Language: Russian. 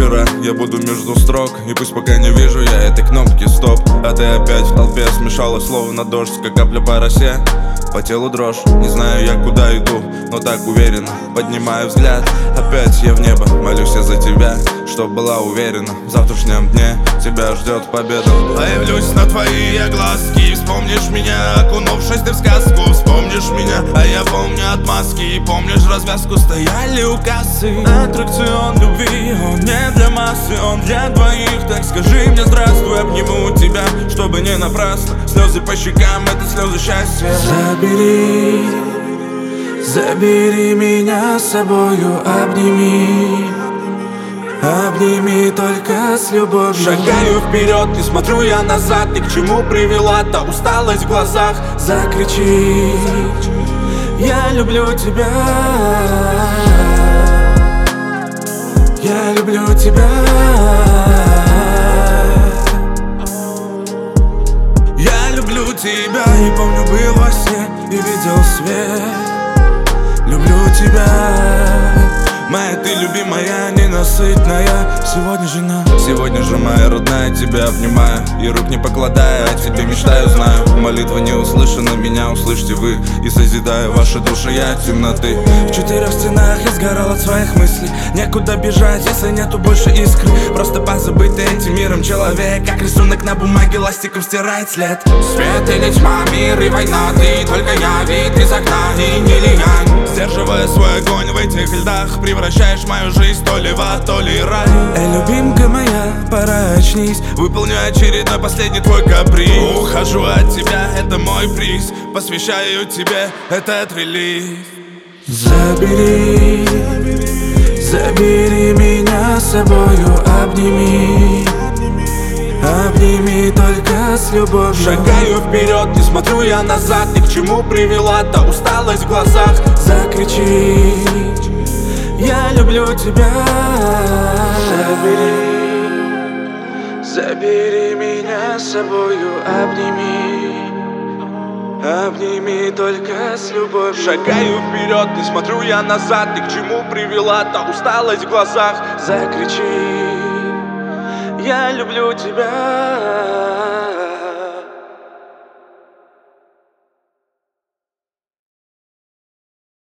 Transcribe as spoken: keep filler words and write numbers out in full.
вчера, я буду между строк. И пусть пока не вижу я этой кнопки стоп. А ты опять в толпе смешалась, словно дождь, как капля по росе. По телу дрожь, не знаю я куда иду, но так уверенно поднимаю взгляд. Опять я в небо, молюсь я за тебя, чтоб была уверена, в завтрашнем дне тебя ждет победа. Появлюсь на твои я глазки, вспомнишь меня, окунувшись ты в сказку. Вспомнишь меня, а я помню отмазки. И помнишь развязку, стояли у кассы. Аттракцион любви, он не для массы, он для двоих. Так скажи мне здравствуй, обниму тебя, чтобы не напрасно. Слезы по щекам, это слезы счастья. Забери, забери меня с собою, обними. Обними только с любовью. Шагаю вперед, не смотрю я назад. Ни к чему привела та усталость в глазах. Закричи, я люблю тебя. Я люблю тебя. Я люблю тебя. И помню, был во сне и видел свет. Люблю тебя. Моя ты любимая, ненасытная. Сегодня жена, сегодня же моя родная. Тебя обнимаю и рук не покладая. О тебе мечтаю, знаю. Молитва не услышана, меня услышьте вы. И созидаю ваши души я от темноты. В четырех стенах я сгорал от своих мыслей. Некуда бежать, если нету больше искры. Просто позабытый этим миром человек, как рисунок на бумаге, ластиком стирает след. Свет или тьма, мир и война. Ты только я, вид из окна и не лиянь. Сдерживая свой огонь в этих льдах, превращаешь мою жизнь то ли в ад, то ли рай. Эй, любимка моя, пора очнись. Выполню очередной последний твой каприз. Ухожу от тебя, это мой приз. Посвящаю тебе этот релиз. Забери, забери меня с собою, обними. Обними только с любовью. Шагаю вперед, не смотрю я назад. Ни к чему привела та усталость в глазах. Закричи, я люблю тебя. Забери, забери меня с собою, обними. Обними только с любовью. Шагаю вперед, не смотрю я назад. Ни к чему привела та усталость в глазах. Закричи, я люблю тебя.